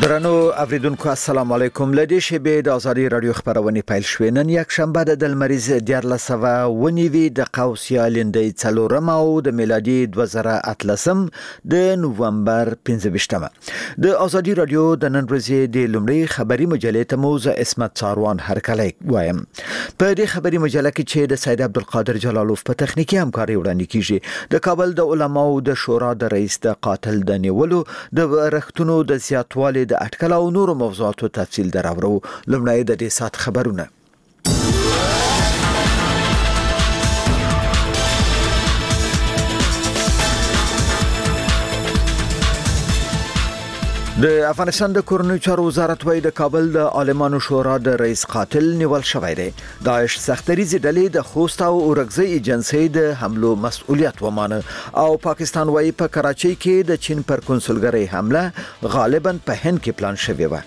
درنو اوریدونکو السلام علیکم. لدی شبه د ازادي رادیو خبرونه پیل شوې. نن یک شنبه د المریز 1409 د قوسیا لندې څلورم او د میلادي 2013 د نوومبر 15مه. د ازادي رادیو د نن ورځې د لومړي خبري مجلې ته موزه اسمت څاروان هرکلی وایم. په دې خبري مجله کې چې د سید عبدالقادر جلالوف په تخنیکی همکاري وړاندې کیږي. د کابل د علماو د شورا د رئیس د قاتل د نیولو د رختونو د زیاتوالي د اټکل او نور موضوعاتو تفصیل دراوړو. لومړی د دې سات خبرونه. د افغانستان د کورنیو چارو وزارت وايي د کابل د عالمانو شورا د رئیس قاتل نیول شوی دی. داعش سختریزي ډلې د خوست او اورګزۍ ایجنسۍ د حملو مسؤلیت ومانه او پاکستان وايي په کراچۍ کې د چین پر کنسولګرۍ حمله غالبا په هند کې پلان شوی و.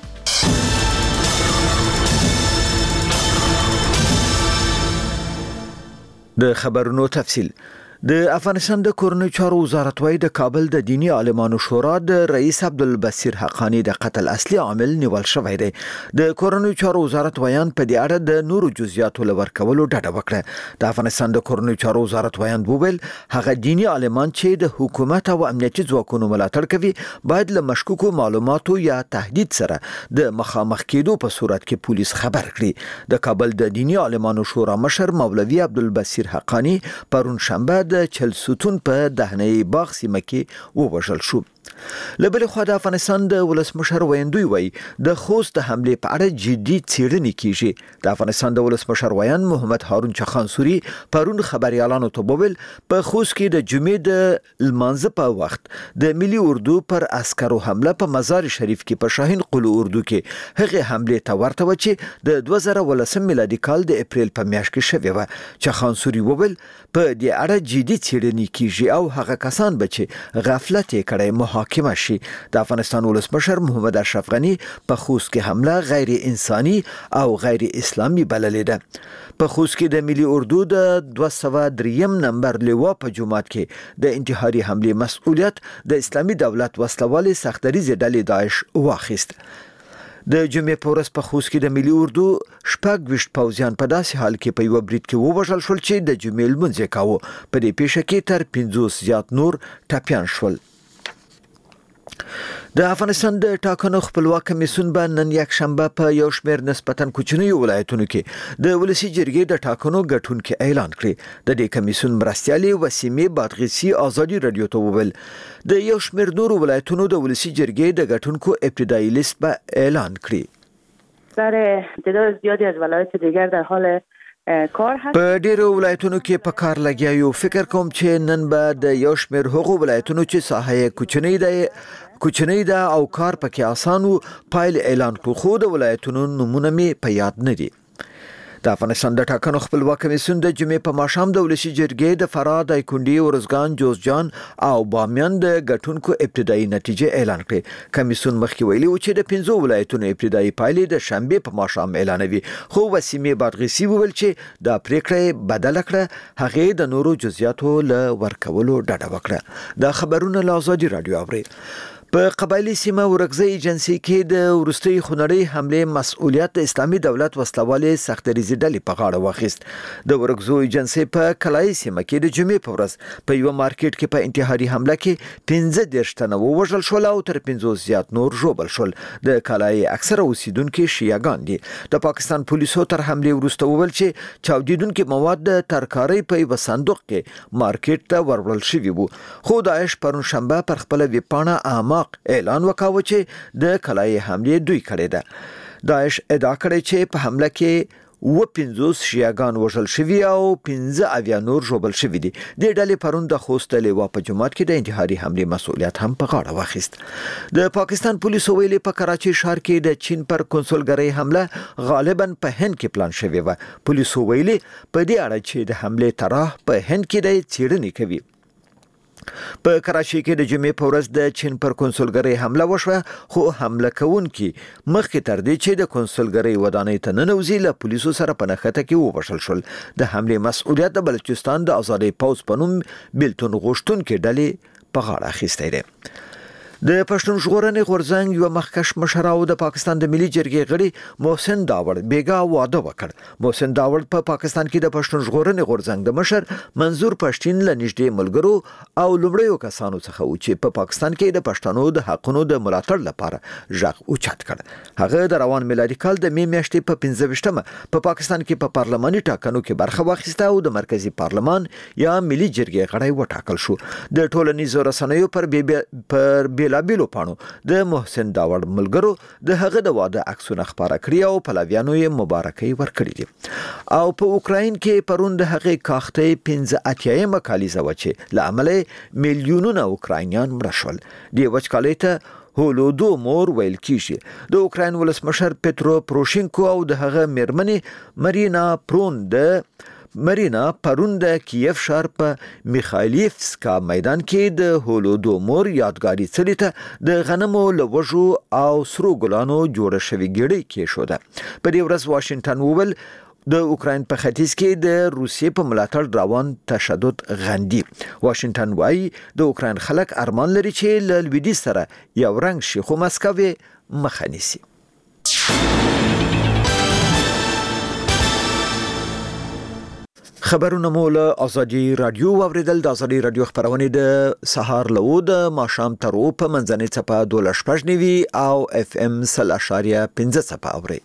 د خبرونو تفصیل. د افغانستان د کورنیو چارو وزارت وايي د کابل د دینی عالمانو شورا د رئیس عبدالبصیر حقانی د قتل اصلي عامل نیول شوی دی. د کورنیو چارو وزارت ویان په دې اړه د نورو جزئیاتو لور کولو ډاډه وکړه. د افغانستان د کورنیو چارو وزارت ویان وویل هغه دینی عالمان چې د حکومت او امنیتي ځواکونو ملاتړ کوي باید له مشکوکو معلوماتو یا تهدید سره د مخامخ کېدو په صورت کې پولیس خبر کړي. د کابل د دینی عالمانو شورا مشر مولوي عبدالبصیر حقانی پرون شنبه د چلسوتون په دهنی باغ سیمه کې ووژل شو. لبل خو د افغانستان د ولسمشر ویندوی وای د خوست د حمله په اړه جدي څېړنې کیږي. د افغانستان د ولسمشر ویان محمد هارون چخانسوري پرون خبريالانو ته وویل په خوست کې د جمعې د لمانځه په وخت د ملي اردو پر عسکرو حمله په مزار شریف کې په شاهین قلو اردو کې هغه حمله ته ورته و چې د 2013 میلادي کال د اپریل په میاشت کې شوی و. چخانسوري وویل په دې اړه جدي څېړنې کیږي او هغه کسان به چې غفلت یې کړی محاکمه شي. د افغانستان ولسمشر محمد اشرف غنی په خوست کې حمله غیر انساني او غیر اسلامي بللې ده. په خوست کې د ملي اردو د 203 نمبر لیوا په جمعات کې د انتحاري حمله مسؤلیت د اسلامي دولت وسلوالي سختریزي ډلې داعش واخیست. د جمعې په ورځ په خوست کې د ملي اردو شپږ ویشت پوځیان په داسې حال کې په یو برید کې ووژل شول چې د جمعې لمونځ یې کاوه. په دې پیښه کې تر 50 زیات نور ټپیان شول. د افغانستان د ټاکنو خپلواک کمیسیون به نن یک شنبه په یو شمېر نسبتاً کوچنیو ولایتونو کې د ولسی جرګې د ټاکنو ګټونکو اعلان کړی. د دې کمیسیون مرستیالي وسیمه بادغیسی ازادي رادیو ته وویل د یو شمېر نورو ولایتونو د ولسی جرګې د ګټونکو ابتدایي لیست به اعلان کړی. در تعداد زیادی از ولایت دیگر در حال کار هست. په ډیرو ولایتونو کې په کار لګیا یو. فکر کوم چې نن به د یو شمېر هغو ولایتونو چې ساحه کوچنی ده او کار پکې آسان وو پایل اعلان کړو، خو د ولایتونو نمونه می په یاد نه دي. د افغانستان د ټاکنو خپلواک کمیسیون د جمعې په ماښام د ولسی جرګې د فراه، دایکنډي، ورزګان، جوزجان او بامیان د ګټونکو ابتدایي نتیجې اعلان کړې. کمیسیون مخکې ویلي و چې د 15 ولایتونو ابتدایي پایلې د شنبه په ماښام اعلانوي، خو وسیمه بادغیسی وویل چې دا پریکړه بدل کړه. هغه د نورو جزئیاتو له ورکولو ډډه وکړه. دا خبرونه له ازادي رادیو اوري. په قبایلی سیمه اورګزۍ ایجنسۍ کې د ورستۍ خونړۍ حمله مسؤلیت د اسلامي دولت وسلوالي سختریزي ډلې په غاړه واخیست. د ورګزو ایجنسۍ په کلای سیمه کې د جمعې په ورځ په یو مارکیټ کې په انتحاري حمله کې 15 تنه ووژل شول او تر 50 زیات نور ژوبل شول. د کلای اکثره اوسیدونکو شیعاګان دي. د پاکستان پولیسو تر حمله وروسته وویل چې چاودیدونکو مواد د ترکارۍ په یو صندوق کې مارکیټ ته ورول شوی وو. خو داعش پرون شنبه پر خپل ویبپاڼه اعلان وکاوه چې د کلای حمله دوی کړې ده. داعش ادعا کړې چې په حمله کې 50 شیعاګان وژل شوي او 15 نور ژوبل شوي دي. د ډلې پرون د خوست لیوا په جمعات کې د انتحاري حمله مسؤلیت هم په غاړه واخیست. د پاکستان پولیسو ویلي په کراچۍ ښار کې د چین پر کنسولګرۍ حمله غالبا په هند کې پلان شوی و. پولیسو ویلي په دې اړه چې د حمله طرح په هند کې د څېړنې کوي. په کراچۍ کې د جمعې په ورځ د چین پر کنسولګرۍ حمله وشوه، خو حمله کوونکي مخکې تر دې چې د کنسولګرۍ ودانۍ ته ننوځي له پولیسو سره په نښته کې ووژل شول. د حملې مسؤلیت د بلوچستان د آزادۍ پوځ په نوم بیلتون غوښتونکي ډلې په غاړه اخیستی دی. د پښتون ژغورنې غورځنګ یو مخکښ مشر او د پاکستان د ملي جرګې غړي محسن داوړ بیګا واده وکړ. محسن داوړ په پاکستان کې د پښتون ژغورنې غورځنګ د مشر منظور پښتين له نږدې ملګرو او لومړیو کسانو څخه و چې په پاکستان کې د پښتنو د حقونو د ملاتړ لپاره ژغ اوچت کړ. هغه د روان میلادي کال د می میاشتې په 15مه په پاکستان کې په پارلماني ټاکنو کې برخه واخیسته او د مرکزی پارلمان یا ملي جرګې غړی وټاکل شو. د ټولنیزو رسنیو پر بیلابیلو پانو د محسن داوړ ملګرو د هغه د واده عکسونه خبره کړی او پلویانو یې مبارکي ورکړي دي. او په اوکراین کې پرون د هغه کاخته 15 کالیزه وچه لامل میلیونونه اوکراینیان مړ شول. دی وچکالۍ ته هولودو مور ویل کیږي. د اوکراین ولسمشر پترو پروشینکو او د هغه میرمنې مرینا پرون د کیف ښار په میخایلیفسکا میدان کې د هولودو مور یادګاری څلي ته د غنمو لوژو او سرو ګلانو جوړه شوی ګړۍ کې شو ده. په دې ورځ واشنگټن وویل د اوکراین په ختیځ کې د روسیې په ملاتړ روان تشدد غندي. واشنگټن وايي د اوکراین خلک ارمان لري چې له لویدیځ سره یو رنګ شي خو مسکو مخه نیسي. خبرونه مو له ازادي رادیو اوریدل. د ازادي رادیو خبرونه د سهار له د ماښام تر په منځنۍ څپه 12.9 او اف ام 0.5 څپه اوري.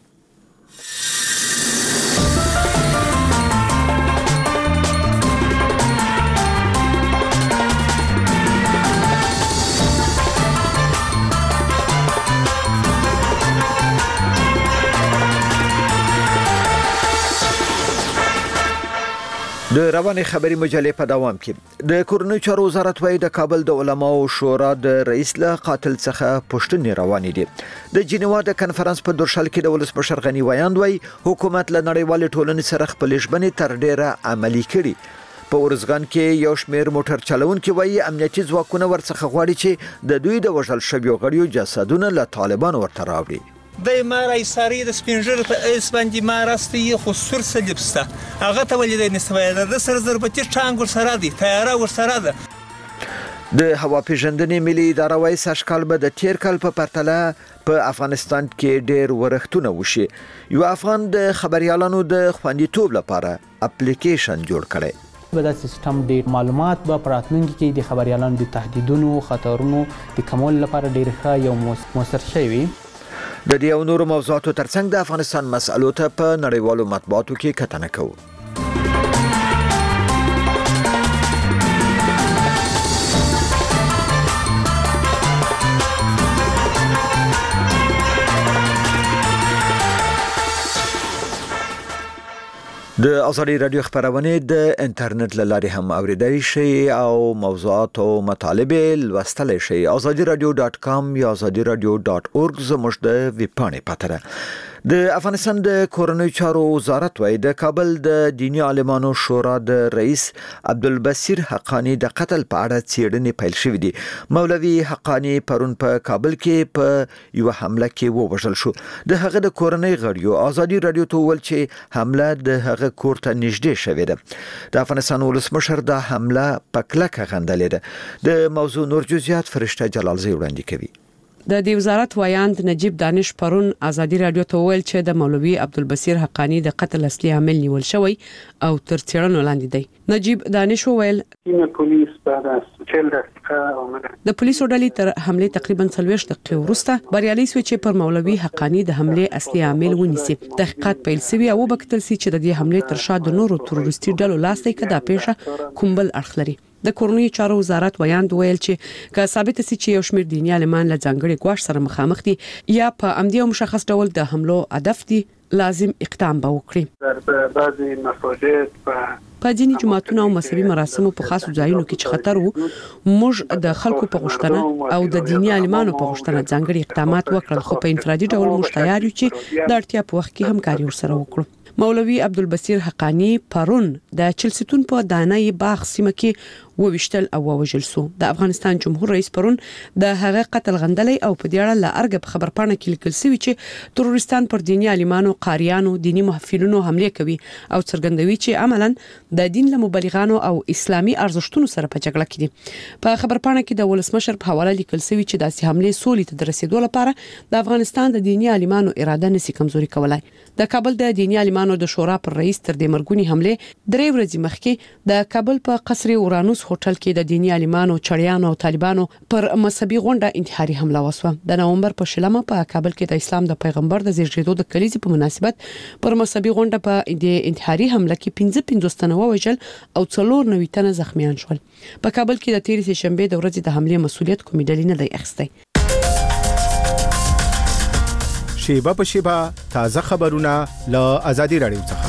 د رواني خبري مجلې په دوام کې د کورنۍ چارو وزارت وايي د کابل د علماو شورا د رئیس له قاتل څخه پوښتنې روانې دي. د جنیوا د کنفرانس په درشل کې د ولسمشر غنی ویاند وايي حکومت له نړیوال ټولنې سره خپل ژبنې تر ډیره عملی کړي. په ورزګان کې یو شمېر موټر چلونکي وايي امنیتي ځواکونه ورڅخه غواړي چې د دوی د وژل شویو غړیو جسدونه له طالبان ورته راوړي. د مارای ساری د سپینجر په اس باندې ماراسته یې خو سر سلبسته هغه ته ولې نه سوي د سر ضربتي ټانګ ور سره دي تیاره ور سره ده. د هوا پیژندنې ملي اداره وايي سږکال به د تیر کال په پرتله په افغانستان کې ډېر ورښتونه وشي. یو افغان د خبريالانو د خوندیتوب لپاره اپلیکیشن جوړ کړي. دا سیستم ډېر معلومات به پراتلونکي کې د خبريالانو د تهدیدونو خطرونو د کمول لپاره ډېر ښه یو موثر شي وي. د دې او نورو موضوعاتو ترڅنګ د افغانستان مسألو ته په نړیوالو مطبوعاتو کې کتنه کوو. د ازادي رادیو خبرونه د انټرنیټ له لارې هم اوریدای شئ او موضوعات او مطالب لوستل شئ. azadiradio.com یا azadiradio.org زموږ د ویب پاڼې پاتره. د افغانستان د کورنۍ چارو وزارت وايي د کابل د دینی عالمانو شورا د رئیس عبدالبصیر حقانی د قتل په اړه څېړنې پیل شوې دي. مولوي حقانی پرون په کابل کې په یو حمله کې ووژل شو. د هغه د کورنۍ غړیو ازادي رادیو ته ویل چې حمله د هغه کور ته نږدې شوې ده. د افغانستان ولسمشر د حمله په کلکه غندلې ده. د موضوع نور جزئیات فرشته جلالزی وړاندې کوي. د دې وزارت ویاند نجیب دانش پرون ازادي رادیو ته ویل چې د مولوي عبدالبصیر حقانی د قتل اصلي عامل نیول شوی او تر څېړنو لاندې دی. نجیب دانش ویل د پولیسو ډلې تر حمله تقریبا 40 دقیقې وروسته بریالي شو چې پر مولوي حقانی د حمله اصلي عامل ونیسي. تحقیقات پیل شوی او وکتل شي چې د دې حمله تر شا د نورو تروریستي ډلو لاس دی کدا پیښه کوم بل اړخ لري. د کورنۍ چارو وزارت ویاند ویل چې که ثابت شي چې یو شمېر دیني عالمان له ځانګړي ګواښ سره مخامخ دي یا په امدی او مشخص ډول د حملو هدف دي لازم اقدام به وکړي. په ځینې جماعتونو او مذهبي مراسمو په خاصو ځایونو کې چې خطر وو موږ د خلکو په غوښتنه او د دیني عالمانو په غوښتنه ځانګړي اقدامات وکړل خو په انفرادي ډول موږ تیار یو چې د اړتیا په وخت کې همکاري ورسره وکړو. مولوي عبدالبصیر حقانی پرون د چلستون په دانای باغ سیمه کې وویشتل او وژل سو. د افغانستان جمهور رئیس پرون د هغه قتل غندلې او په دې اړه لا ارګ په خبرپاڼه کې لیکل شوی چې تروریستان پر دینی عالمانو، قاریانو، دینی محفلونو حمله کوي او څرګندوي چې عملاً د دین له مبلغانو او اسلامي ارزښتونو سره په جګړه کې دي. په خبرپاڼه کې د ولسمشر په حواله لیکل شوی چې داسې حمله سولې ته د رسیدو لپاره د افغانستان د دینی عالمانو اراده نشي کمزوري کولای. د کابل د دینی عالمانو د شورا پر رئیس تر دې مرګونی حمله 3 ورځې مخکې د کابل په قصر اورانوس هوټل کې د دینی عالمانو، چړیانو او طالبانو پر مذهبي غونډه انتحاري حمله وسوه. د نومبر په شلمه په کابل کې د اسلام د پیغمبر د زیږیدو د کلیزې په مناسبت پر مذهبي غونډه په د انتحاري حمله کې 15 تنه ووژل او 4 تنه زخمیان شول. په کابل کې د 13 شنبه د ورځې د حمله مسؤلیت کومې ډلې نه دی اخیستی. شیبه په شیبه تازه خبرونه له آزادي رادیو څخه.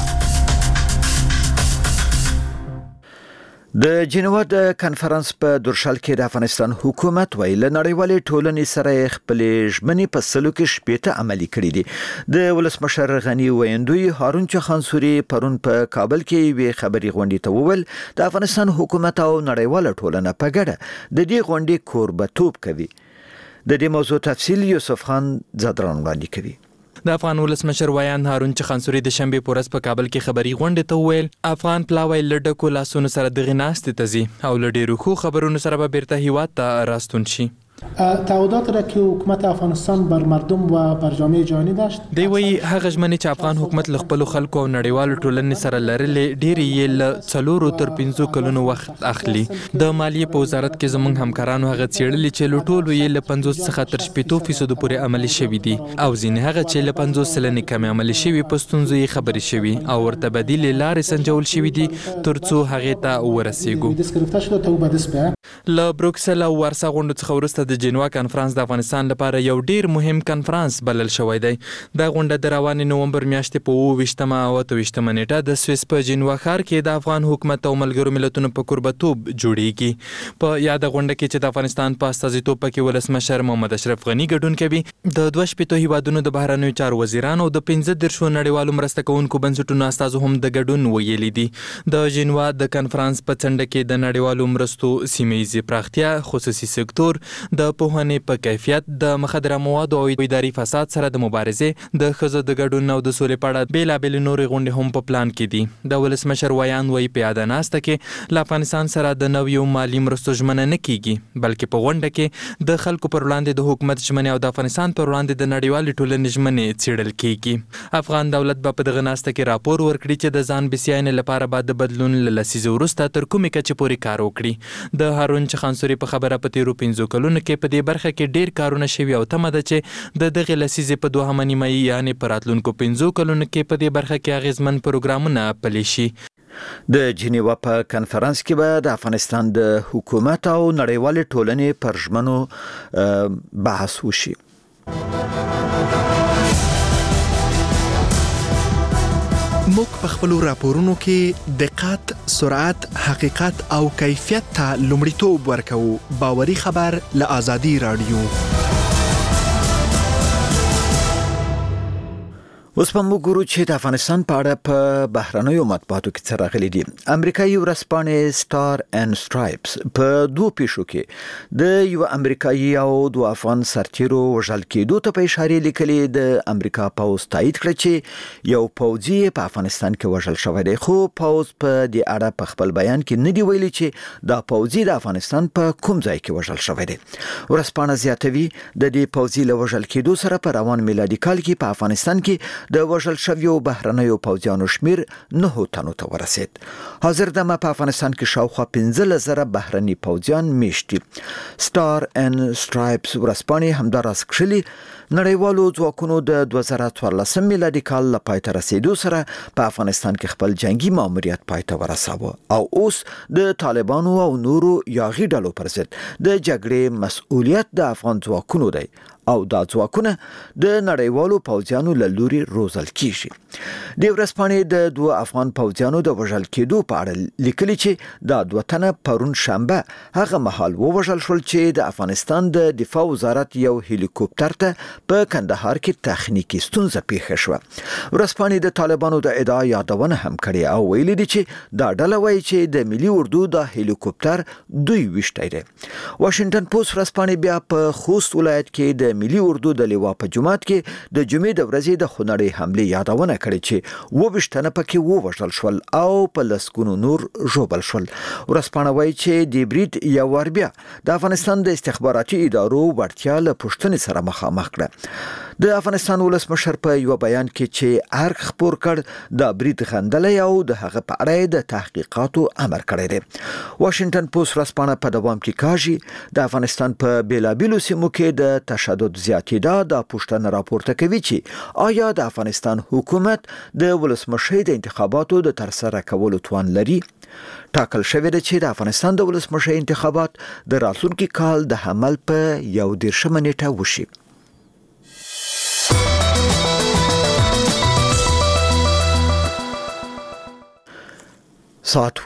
د جنیوا د کانفرنس په درشل کې د افغانستان حکومت ویل نړیوالې ټولنې سره خپل ژمنې په سلو کې شپېته عملي کړې دي. د ولسمشر غنی ویندوی هارون چخانسوري پرون په کابل کې وی خبري غونډې ته وویل د افغانستان حکومت او نړیواله ټولنه په ګډه د دې غونډې کوربتوب کوي. د دې موضوع تفصیل یوسف خان زادران وړاندې کوي. د افغان ولسمشر ویان هارون چخانسوري د شنبه په ورځ په کابل کې خبري غونډې ته وویل افغان پلاوی لډکو لاسونو سره دغه ناستې ته ځي او له ډېرو ښو خبرونو سره به بیرته هیواد ته راستون شي. تعهدات را که حکومت افغانستان بر مردم و بر جامعه جهانی داشت دی وی هغه ژمنې چې افغان حکومت له خپل خلکو او نړیوالو ټولنې سره لرلې ډېری یې له 4 تر 5 کلونو وخت اخلي. د مالیې په وزارت کې زموږ همکارانو هغه څېړلي چې له ټولو یې له 50 څخه تر 80% پورې عملي شوي دي او ځینې هغه چې له 50 سلنې کم عملي شوي په ستونزو یې خبرې شوي او ورته بدیلې لارې سنجول شوي دي ترڅو هغې ته ورسیږو. له بروکسل او وارسا غونډو څخه وروسته د جنیوا کانفرنس د افغانستان لپاره یو ډیر مهم کانفرنس بلل شوی دی. دا غونډه د روانې نومبر میاشتې په 28 او 28 نیټه د سویس په جنیوا ښار کې د افغان حکومت او ملګرو ملتونو په کوربتوب جوړیږي. په یاد غونډه کې چې د افغانستان په استازیتوب پکې ولسمشر محمد اشرف غنی ګډون کوي، د 22 هیوادونو د بهرنیو چارو وزیرانو او د 15 نړیوالو مرسته کوونکو بنسټونو استازو هم د ګډون ویلي دي. د جنیوا د کانفرنس په څنډه کې د نړیوالو مرستو سیمه پراختیا، خصوصي سکتور، د پوهنې په کیفیت، د مخدره موادو او اداري فساد سره د مبارزې، د ښځو د ګډون او د سولې په اړه بېلابېلې نورې غونډې هم په پلان کې دي. د ولسمشر ویان وایي په یاده ناسته کې له افغانستان سره د نویو مالي مرستو ژمنه نه کیږي بلکې په غونډه کې د خلکو پر وړاندې د حکومت ژمنې او د افغانستان پر وړاندې د نړیوالې ټولنې ژمنې څیړل کیږي. افغان دولت به په دغه ناسته کې راپور ورکړي چې د ځان بسیاینې لپاره به د بدلون له لسیزې وروسته تر کومې کچې پورې کار وکړي. د هارون چخانسوري په خبره په تیرو 5 کلونو کې په دې برخه کې ډیر کارونه شوي او تمه ده چې د دغه لسیزې په 2 نیمه یعنی په راتلونکو 5 کلونو کې په دې برخه کې اغیزمن پروګرامونه پلي شي. د جنیوا په کانفرنس کې به د افغانستان د حکومت او نړیوالې ټولنې پر ژمنو بحث وشي. موږ په خپلو راپورونو کې دقت، سرعت، حقیقت او کیفیت ته لومړیتوب ورکوو. باوري خبر له آزادي رادیو. اوس په موږ ګورو چې د افغانستان په اړه په بهرنیو مطبوعاتو کې څه راغلي دي. امریکایي ورځپاڼې سټار اینډ سټرایپس په 2 پیښو کې د یو امریکایي او 2 افغان سرتیرو وژل کېدو ته په اشاره لیکلي. د امریکا پوځ تایید کړ چې یو پوځي په افغانستان کې وژل شوی دی، خو پوځ په دې اړه په خپل بیان کې نه دی ویلي چې دا پوځي د افغانستان په کوم ځای کې وژل شوی دی. ورځپاڼه زیاتوي د دې پوځي له وژل کېدو سره په روان میلادي کال کې په افغانستان کې د وژل شویو بهرنیو پوځیانو شمیر 9 تنو ته ورسید. حاضر دمه په افغانستان کې شاوخوا 15,000 بهرني پوځیان میشتي. سټار اینډ سټرایپس ورځپاڼې همداراز کښلي نړیوالو ځواکونو د 2014 میلادي کال له پای ته رسیدو سره په افغانستان کې خپل جنگي ماموریت پای ته ورساوه او اوس د طالبانو او نورو یاغي ډلو پر ضد د جګړې مسؤلیت د افغان ځواکونو دی او دا ځواکونه د نړیوالو پوځیانو له لوري روزل کیږي. د ورځپاڼې د 2 افغان پوځیانو د وژل کېدو په اړه لیکلي چې دا 2 تنه پرون شنبه هغه مهال ووژل شول چې د افغانستان د دفاع وزارت یو هلیکوپټر ته په کندهار کې تخنیکی ستونزه پیښه شوه. ورځپاڼې د طالبانو د ادعا یادونه هم کړې او ویلي دي چې دا ډله وایي چې د ملي اردو د هلیکوپټر دوی وشتای دی. واشنگټن پوسټ ورځپاڼې بیا په خوست ولایت کې د ملي اردو د لیوا په جماعت کې د جمعې د ورځې د خونړۍ حمله یادونه کړې چې 22 پکې ووژل شول او په لسګونو نور ژوبل شول. ورځپاڼه وایي چې د برید یو ور بیا د افغانستان د استخباراتي ادارو وړتیا له پوښتنې سره مخامخ کړه. د افغانستان ولسمشر په یو بیان کې چې ارګ خبر کړ د برید غندلې او د هغه په اړه د تحقیقاتو امر کړی دی. واشنگټن پوسټ ورځپاڼه په دوام کې کاږي د افغانستان په بیلابیلو سیمو کې د تشدد زیاتېدا د پوښتنه راپورته کوي چې آیا د افغانستان حکومت د ولسمشر د انتخاباتو د ترسره کولو توان لري. ټاکل شوی دی چې د افغانستان د ولسمشر انتخابات د راتلونکي کال د حمل په 11 نیټه وشي. ساعت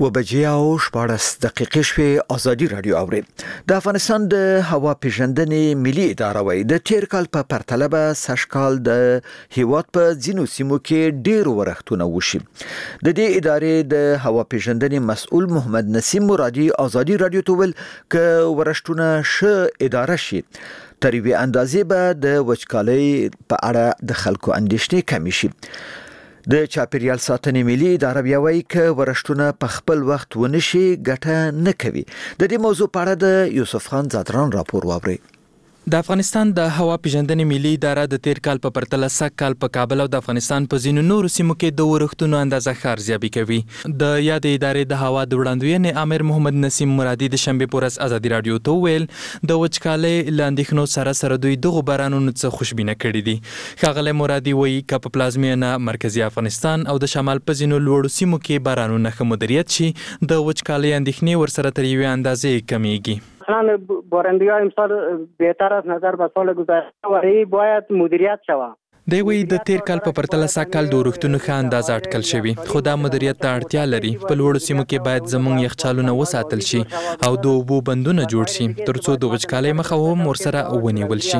2:14 شوې. ازادي رادیو اوري. د افغانستان د هوا پیژندنې ملي اداره وايي د تیر کال په پرتله به سږکال د هیواد په ځینو سیمو کې ډیر ورښتونه وشي. د دې ادارې د هوا پیژندنې مسؤل محمد نسیم مرادي ازادي رادیو ته ویل ک ورښتونه ش اداره شي تر یوې اندازې به د وچکالۍ په اړه د خلکو اندېښنې کم شي. د چاپیریال ساتنې ملي اداره بیا وایي ک ورښتونه په خپل وخت ونشي ګټه نه کوي. د دې موضوع په اړه د یوسف خان زادران راپور واوري. د افغانستان د هوا پیژندنې ملي اداره د تیر کال په پرتله سږکال په کابل او د افغانستان په ځینو نورو سیمو کې د ورښتونو اندازه ښه ارزیابي کوي. د یاد ادارې د هوا د وړاندوینې امیر محمد نسیم مرادي د شنبې په ورځ ازادي رادیو ته ویل د وچکالۍ له اندېښنو سره دوی دغو بارانونو څخه خوشبینه کړي دي. ښاغلی مرادي وایي که په پلازمینه مرکزي افغانستان او د شمال په ځینو لوړو سیمو کې بارانونه ښه مدیریت شي د وچکالۍ اندېښنې ورسره تر یوې اندازې کمیږي. بارندگی ها امسال بهتر از نظر به سال گذشته و این باید مدیریت شود. دی وی د تیر کال په پرتله سږکال د ورښتونو ښه اندازه اټکل شوی خو دا مدیریت ته اړتیا لري. په لوړو سیمو کې باید زموږ یخچالونه وساتل شي او د اوبو بندونه جوړ شي ترڅو د وچکالۍ مخه هم ورسره ونیول شي.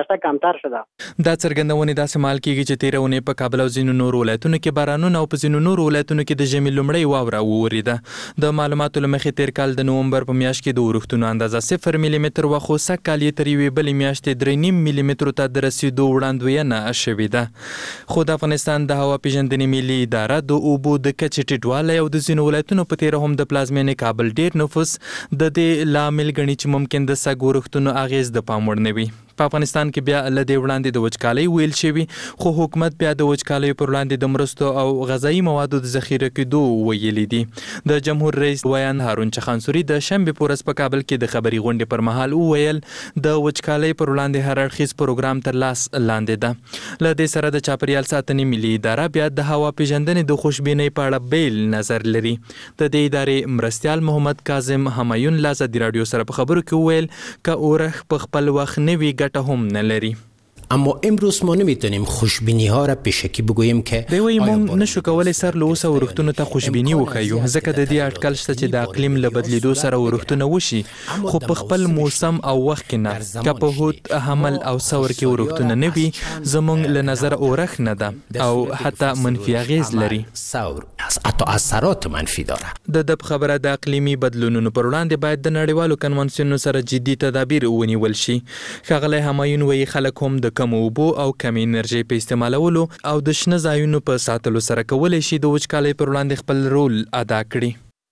دا څرګندونې داسې مهال کېږي چې تېره اونۍ په کابل او ځینو نورو ولایتونو کې بارانونه او په ځینو نورو ولایتونو کې د ژمي لومړۍ واوره وورېده. د معلوماتو له مخې تیر کال د نومبر په میاشت کې د ورښتونو اندازه 0 ملي متر وه خو سږکال یې تر یوې بلې میاشتې 3.5 ملي مترو ته د رسېدو وړاندوینه شوې ده. خو د افغانستان د هوا پیژندنې ملي اداره د اوبو د کچې ټیټوالی او د ځینو ولایتونو په تېره هم د پلازمینې کابل ډیر نفوس د دې لامل ګڼي چې ممکن د سږ ورښتونو اغیز د پام وړ نه وي. په افغانستان کې بیا له دې وړاندې د وچکالۍ ویل شوي خو حکومت بیا د وچکالۍ پر وړاندې د مرستو او غذایي موادو د ذخیره کېدو ویلي دي. د جمهور رئیس ویان هارون چخانسوري د شنبې په ورځ په کابل کې د خبري غونډې پر مهال وویل د وچکالۍ پر وړاندې هر اړخیز پروګرام تر لاس لاندې ده. له دې سره د چاپیریال ساتنې ملي اداره بیا د هوا پیژندنې د خوشبینۍ په اړه بیل نظر لري. د دې ادارې مرستیال محمد کاظم همایون له ازادي رادیو سره په خبرو کې وویل که اورخ په خپل وخت نه وي ګټه هم نه لري. اما امروز ما نمیتونیم خوشبینی ها را پیشکی بگوییم که دوی مونږ نشو کولای سر له اوسه ورښتونو ته خوشبینی وښیو ځکه د دې اټکل شته چې د اقلیم له بدلیدو سره ورښتونه وشي خو په خپل موسم او وخت کې نه. که په هوت حمل او ثور کې ورښتونه نه وي زمونږ له نظر اورخ نه ده او حتی منفي اغیز لري. ثور حتی اثرات منفي داره. د خبره د اقلیمي بدلونونو پر وړاندې باید د نړیوالو کنوانسیونونو سره جدي تدابیر ونیول شي. ښاغلی همایون وایي خلک هم د کم اوبو او کم انرژي په استعمالولو او د شنه ځایونو په ساتلو سره کولی شي د وچکالۍ پر وړاندې خپل رول ادا کړي.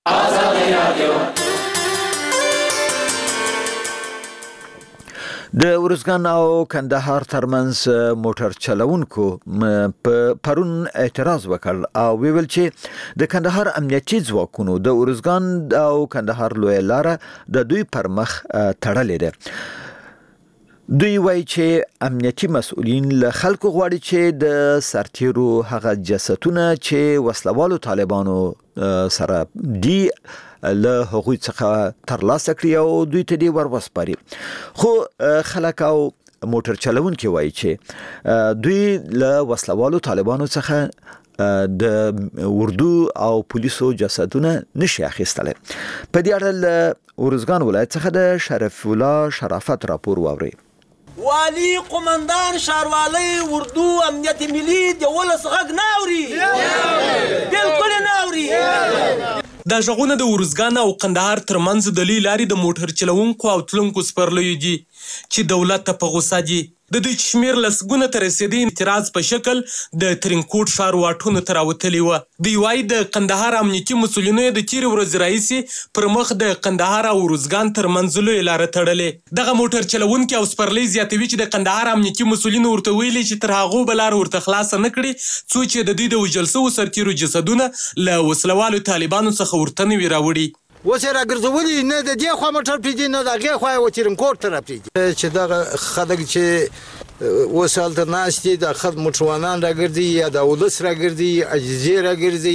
د ورزګان او کندهار ترمنځ موټر چلوونکو په پرون اعتراض وکړ او ویل چې د کندهار امنیتي ځواکونو د ورزګان او کندهار لوی لاره د دوی پر مخ تړلې ده. دوی وایي چې امنیتي مسؤلین له خلکو غواړي چې د سرتیرو هغه جسدونه چې وسلوالو طالبانو سره دی له هغوی څخه ترلاسه کړي او دوی ته دی وروسپاري. خو خلک او موټر چلوونکي وایي چې دوی له وسلوالو طالبانو څخه د اردو او پولیسو جسدونه نشي اخیستل. په دې اړه له ورزګان ولایت څخه د شرف الله شرافت راپور واوري. والی قمندان ښاروالۍ اردو امنیت ملي د ولس غږ نه اوري بالکل نه اوري. دا غږونه د ارزګان او قندهار ترمنځ د لویې لارې د موټر چلوونکو او تلونکو سپرلیو دي چې دولت ته په غوسه دي. د دوی شمېر لسګونه ته رسېدی اعتراض په شکل د ترینکوټ ښار واټونو ته راوتلي وه. دوی وایي د قندهار امنیتي مسؤلینو د تېرې ورځې راهیسې پر مخ د قندهار او ارزګان ترمنځ لویه لاره تړلې. دغه موټر چلوونکي او سپرلۍ زیاتوي چې د قندهار امنیتي مسؤلینو ورته ویلي چې تر هغو به لاره ورته خلاصه نه کړي څو چې د دوی د وژل شوو سرتېرو جسدونه له وسلوالو طالبانو څخه ورته نه وي راوړي. اوس یې راګرځولي نه د دې خوا موټر پرېږدي نه د هغې خوا یې ترینکوټ ته راپرېږدي چې دغه خلک چې اوس هلته ناست دي د خلک موټروانان راګرځي یا د ولس راګرځي عجیزې راګرځي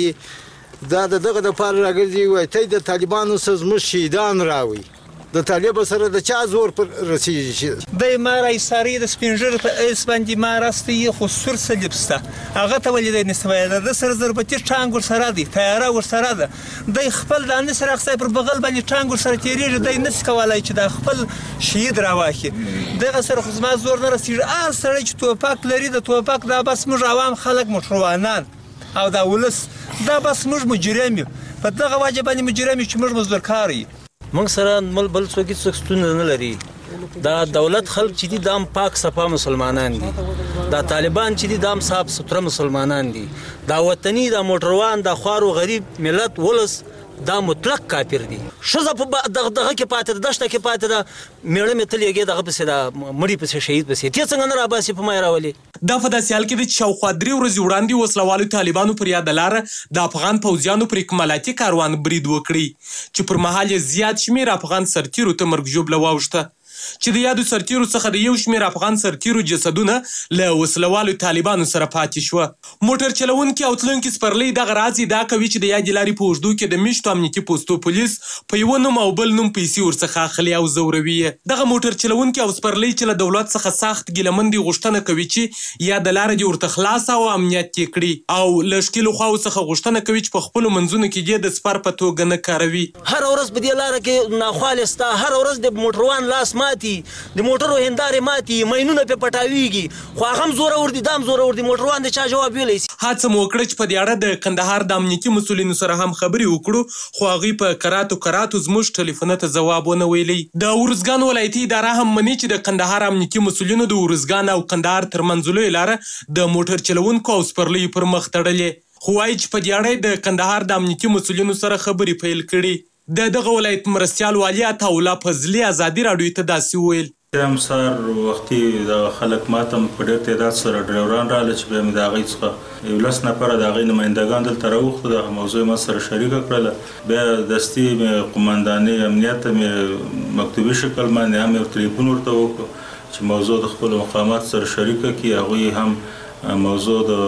دا د دغه دپاره راګرځي وایي ته د طالبانو سره زموږ شهیدان راوړي د طالب سره د چا زور پر رسیږي. دی ما راایسارې د سپین ږیرو په ایس باندې ما راستی خو سور صلیب سته هغه ته ولې دی نسوی د سر ضربتي ټانګ ورسره دی تیاره ورسره ده. دی خپل د انصر اقصی پر بغل باندې ټانګ ورسره تېرېږي دی نشي کولی چې دا خپل شهید راواخلي. دغه سره خو زما زور نه رسېږي. هر سړی چې توپک لري د توپک دا بس موږ عوام خلک موټروانان او دا ولس دا بس موږ مجرم یو په دغه وجه باندې مجرم یو چې موږ مزدورکار یو. موږ سره بل څوک هېڅ ستونزه نه لري. دا دولت خلک چې دي دا هم پاک صفا مسلمانان دي. دا طالبان چې دي دا هم صاف سوتره مسلمانان دي. دا وطني دا موټروان دا خوار و غریب ملت ولس دا مطلق کافر دي. ښځه په دغه کې پاتې ده دشته کې پاتې ده میړه مې تل یېږې دغه پسې ده مړي پسې شهید پسې تی څنګه نه راباسي په ما یې راولي. دا په داسې حال کې ده چې شاوخوا 3 ورځې وړاندې وسلوالو طالبانو پر یاده لاره د افغان پوځیانو پر اکمالاتي کاروان برید وکړي چې پر مهال یې زیات شمېر افغان سرتېرو ته مرګ ژوبله واوښته چې د یادو سرتېرو څخه د یو شمېر افغان سرتېرو جسدونه له وسلوالو طالبانو سره پاتې شوه. موټر چلوونکي او تلونکي سپرلۍ دغه راز ادعا کوي چې د یادې لارې په اوږدو کې د میشتو امنیتي پوستو پولیس په یوه نوم او بل نوم پیسې ورڅخه اخلي او ځوروي یې. دغه موټر چلوونکي او سپرلۍ چې له دولت څخه سخت ګیلهمن دي غوښتنه کوي چې یا د لارې دې ورته خلاصه او امنیت یې کړي او له ښکېلو خواو څخه غوښتنه کوي چې په خپلو منځونو کې دې د سپر په توګه نه کاروي. هره ورځ په دې لاره کې ناخوالې سته. هره ورځ د موټروان لاس ماتي د موټرو هندارې ماتي ماینونه پې پټاویږي خو هغه هم زورور دي دا هم زورور دي موټروان د چا جواب ویلی شي. هڅه مو وکړه چې په دې اړه د کندهار د امنیتي مسؤلینو سره هم خبرې وکړو خو هغوی په کراتو زموږ ټلیفونه ته ځواب ونه ویلی. د ارزګان ولایتي اداره هم مني چې د کندهار امنیتي مسؤلینو د ارزګان او کندهار ترمنځ لویه لاره د موټر چلوونکو او سپرلیو پر مخ تړلې خو وایي چې په دې اړه د کندهار د امنیتي مسؤلینو سره خبرې پیل کړي. دغه ولایت مرستیال والي عطاالله فضلي ازادي راډیو ته داسې وویل. هم سهار وختي د خلک ماته په ډېر تعداد سره ډرایوران راغله چې بیا مې د هغوی څخه 11 نفره د هغوی نمایندګان دلته راوغوښتو. دغه موضوع ما سره شریکه کړله. بیا دستي مې قمندانې امنیت ته مې مکتوبي شکل باندې هم یو تلیفون ورته وکړو چې موضوع د خپلو مقاماتو سره شریکه کړي. هغوی هم موضوع د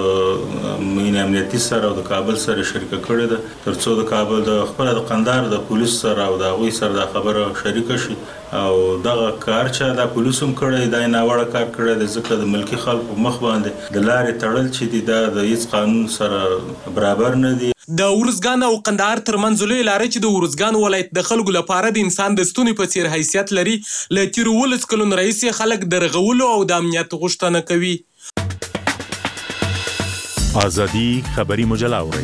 مین امنیتي سره او د کابل سره شریکه کړې ده تر څو د کابل د خپل د قندهار د پولیس سره او د هغوی سره دا خبره شریکه شي او دغه کار چې د پولیسو هم کړی دا ناوړه کار کړی دی ځکه د ملکي خلکو مخ باندې د لارې تړل چې دي دا د هیڅ قانون سره برابر نه دي. د ارزګان او قندهار ترمنځ لویه لاره چې د ارزګان ولایت د خلکو لپاره د انسان د ستوني په څیر حیثیت لري له تېرو 11 کلونو راهیسې خلک د رغولو او د امنیت غوښتنه کوي. آزادي خبري مجله اورئ.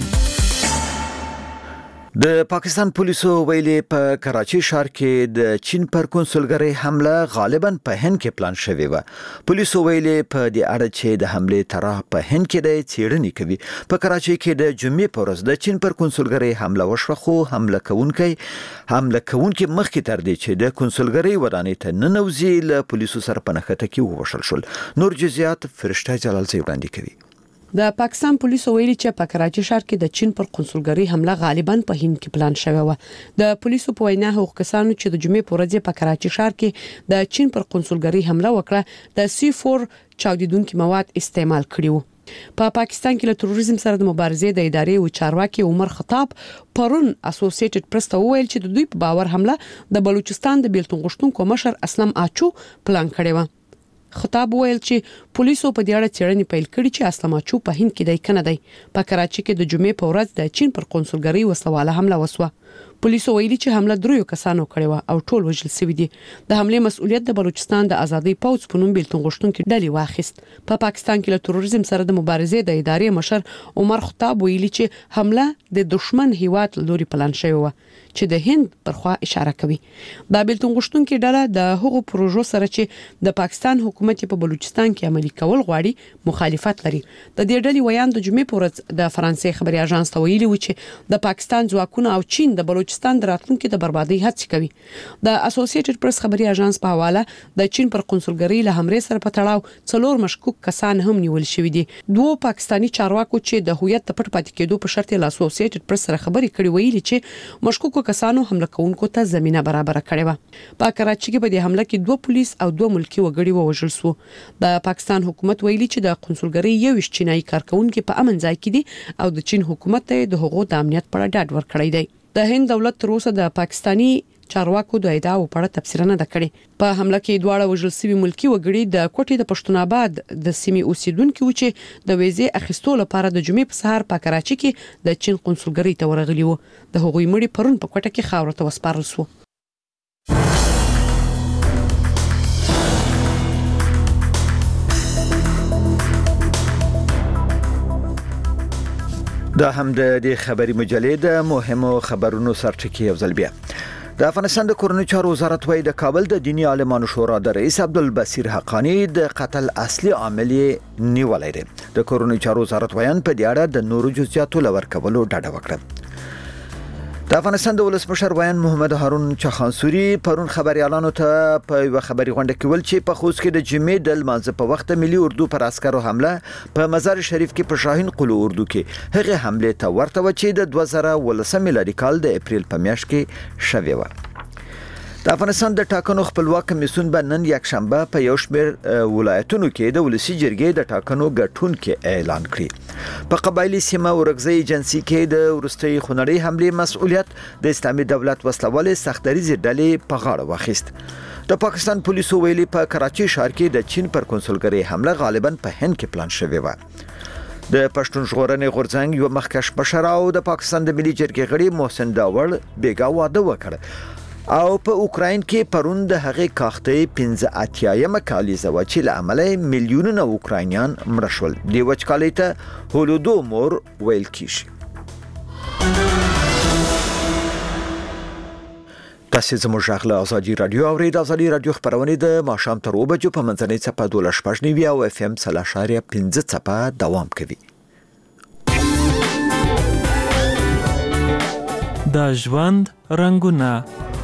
د پاکستان پولیسو ویلي په کراچي ښار کې د چین پر کنسولګرۍ حمله غالبا په هند کې پلان شوې و. پولیسو ویلي په دې اړه چې د حملې طرح په هند کې د څېړنې کوي. په کراچي کې د جمعې په ورځ د چین پر کنسولګرۍ حمله وشوه خو حمله کوونکي مخکې تر دې چې د کنسولګرۍ ودانۍ ته ننوځي له پولیسو سره په نښته کې ووژل شول. نور جزئیات فرشته جلالزی وړاندې کوي. د پاکستان پولیسو ویلي چې په کراچي ښار کې د چین پر کنسولګرۍ حمله غالبا په هند کې پلان شوې و. د پولیسو په وینا هغو کسانو چې د جمعې په ورځ په کراچي ښار کې د چین پر کنسولګرۍ حمله وکړه د C4 چاودیدونکي مواد استعمال کړي وو. په پاکستان کې له تروریزم سره د مبارزې د ادارې او چارواکي عمر خطاب پرون اسوسییټډ پریس ته وویل چې د دوی په باور حمله د بلوچستان د بیلتون غوښتونکو مشر اسلم آچو پلان کړی و. خطاب ویل چې پولیسو په دې اړه څېړنې پیل کړې چې اسلاماچو په هند کې دی کنه دی. په کراچي کې د جمعې په ورځ د چین پر قونسلګرۍ وسلواله حمله وسوه. پولیسو ویلي چې حمله 3 کسانو کړې و او ټول وژل شوي دي. د حملې مسؤلیت د بلوچستان د ازادۍ پوځ په نوم بیلتون غوښتونکي ډلې واخیست. په پاکستان کې له تروریزم سره د مبارزې د ادارې مشر عمر خطاب ویلي چې حمله د دشمن هیواد لوري پلان شوی و چې د هند پر خوا اشاره کوي. دا بیلتون غوښتونکي ډله د هغو پروژو سره چې د پاکستان حکومت په بلوچستان کې عملي کول غواړي مخالفت لري. د دې ډلې ویان د جمعې په ورځ د فرانسې خبري اژانس ته ویلي و چې د پاکستان ځواکونه او چین د بلوچستان د راتلونکو د بربادۍ هڅې کوي. د اسوسییټډ پریس خبري اژانس په حواله د چین پر قونسلګرۍ له حمله سره په تړاو 4 مشکوک کسان هم نیول شوي دي. 2 پاکستانی چارواکو چې د هویت د پټ پاتې کېدو په شرط له اسوسییټډ پریس سره خبري کړي ویلي چې مشکوک کسانو حمله کوونکو ته زمينه برابر کړې و. په کراچي کې په دې حمله کې 2 پولیس او 2 ملکی وګړي ووژل شو. د پاکستان حکومت ویلي چې د قونسلګرۍ 21 چینایي کارکونکو په امن ځای کې دي او د چین حکومت ته د هغو د امنیت په اړه ډاډ ورکړی دی. د هند دولت تر اوسه د پاکستانی چارواکو د ادعاو په اړه تفسیر نه کړی. په حمله کې دواړه وژل شوي ملکی وګړي د کوټې د پښتون آباد د سیمې اوسیدونکو چې د ویزې اخیستو لپاره د جمعې په سهار په کراچي کې د چین قونسلګرۍ ته ورغلي وو. د هغوی مړي پرون په کوټه کې خاور ته وسپارل شو. دا هم د خبري مجلې د مهمو خبرونو سرټکی او زلبیا. د افغانستان د کورنیو چارو وزارت وايي د کابل د دینی عالمانو شورا د رئیس عبدالبصیر حقانی د قتل اصلي عامل نیولای دی. د کورنیو چارو وزارت وایي په دې اړه د نورو جزئیاتو لور کولو ډاډه وکړه. د افغانستان د ولسمشر ویان محمد هارون چخانسوري پرون خبريالانو ته په یو خبري غونډه کې ول چې په خوست کې د جمعې د لمانځه په وخت ملي اردو پر عسکرو حمله په مزار شریف کې په شاهین قلو اردو کې هغه حمله ته ورته و چې د 2013 میلادي کال د اپریل په میاشت کې شوې و. د افغانستان د ټاکنو خپلواک کمیسیون به نن یک شنبه په یو شمېر ولایتونو کې د ولسی جرګې د ټاکنو ګټونکو اعلان کړي. په قبایلی سیمه ورغزي ایجنسی کې د ورستۍ خونړۍ حمله مسؤلیت د اسلامي دولت وسلوالې سختدریزې ډلې په غاړه واخیست. د پاکستان پولیسو ویلي په کراچي ښار کې د چین پر قونسلګرۍ حمله غالبا په هند کې پلان شوې و. د پښتون ژغورنې غورځنګ یو مخکښ مشر او د پاکستان د ملي جرګې غړي محسن داور بیګا واده وکړ او په اوکراین کې پرون د هغې کاختې 15 کالیزه و چې له امله میلیونونه اوکراینیان مړه شول. د وچکالۍ ته هولودومور ویل کیږي. تاسو زموږ غږ له ازادي رادیو اورید. ازادي رادیو خبرونه د ماښام تر 2 بجو په منځنۍ څپه 12.9 او اف ام 3.5 څپه دوام کوي. د ژوند رنگونه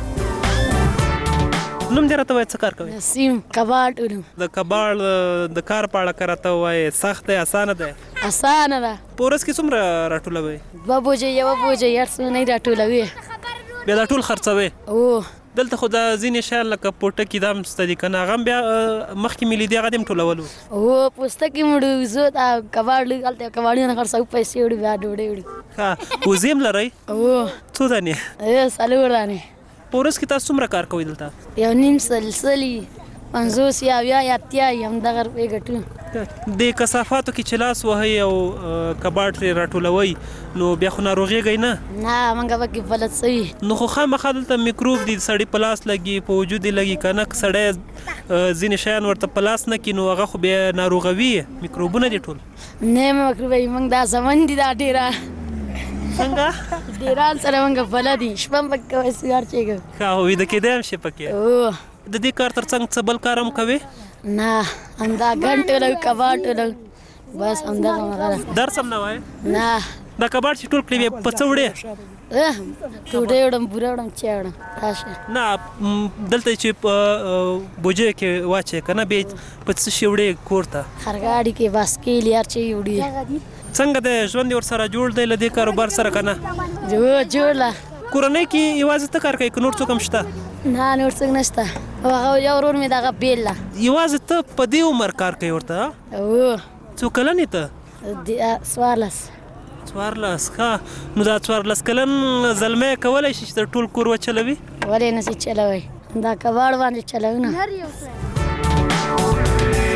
نوم دې راته وایي څه کار کوي؟ نسیم کباړ ټولم. د کباړ د کار په اړه که راته ووایې سخت دی اسانه دی؟ اسانه ده. په ورځ کې څومره راټولوئ؟ 2 بجې 1 بجې هر څه نه راټولوي. بیا دا ټول خرڅوي؟ او دلته خو د ځینې شیان لکه پوټکي دا هم شته دي که نه هغه هم بیا مخکې مې لیدې هغه دې هم ټولولو؟ او پوستکي مې وړو زه دا کباړ لږ هلته کباړي نه خرڅوو پیسې وړي بیا ډوډۍ وړي. ښه وزې هم لرئ؟ او څو دانې؟ 4 دانې. په ورځ کې تاسو څومره کار کوئ دلته؟ 1.5 سلسلي 50 یا 80 همدغه روپۍ ګټو. د کثافاتو کې چې لاس وهئ او کباړ ترې راټولوئ نو بیا خو ناروغېږئ نه؟ نه موږ پکې بلد سوي. نو خو خامخا دلته میکروب دي سړي په لاس لګي په وجود یې لګي که نه که سړی ځینې شیان ورته په لاس نه کړي نو هغه خو بیا ناروغوي میکروبونه دي ټول؟ نه میکروبوي موږ دا زمن دي دا ډېره څنګه؟ ډېران سره موږ بلد دي شپه هم پکې کوئ سهار چېږو. ښه ویده کېدی هم شي پکې؟ د دې کار تر څنګ څه بل کار هم کوې؟ نه همدا ګڼ ټولوي کباړ ټولوي بس همدغه مغره. درس هم نه وایې؟ نه. دا کباړ چې ټول کړي بیا په څه وړې؟ ډوډۍ وړم بوره وړم چای وړم راشه. نه دلته چې په بوجۍ کې واچې که نه بیا په څه شي وړې کور ته؟ خرګاډي کې باسکیل هر شی وړي. څنګه دی ژوند یې ورسره جوړ دی له دې کاروبار سره که نه؟ جوړ له. کورنۍ کې یوازې ته کار کوې که نور څوک هم شته؟ نه نور څوک نشته. هغه یو ورور مې دغه بیل ده. یوازې ته په دې عمر کار کوې ورته؟ څو کلن یې ته؟ 14. 14 ښه. نو دا 14 کلن زلمی کولی شي چې د ټول کور وچلوي؟ ولې نشي چلوی دا کباړ باندې چلوي نه.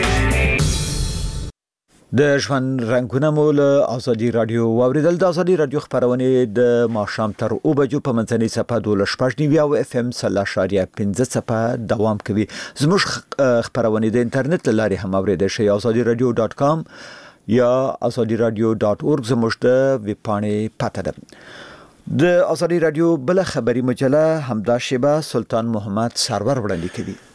د ژوند رنگونه مو له ازادي رادیو واوریدل. د ازادي رادیو خبرونه د ماښام تر 2 بجو په منځنۍ صفه 12.9 او اف ام 0.15 صفه دوام کوي. زموږ خبرونه د انټرنیټ لارې هم اوریدل شي. azadiradio.com یا azadiradio.org زموږ د ویب پاڼې پته ده. د ازادي رادیو بل خبري مجله همدا شبه سلطان محمد سرور وړاندې کوي.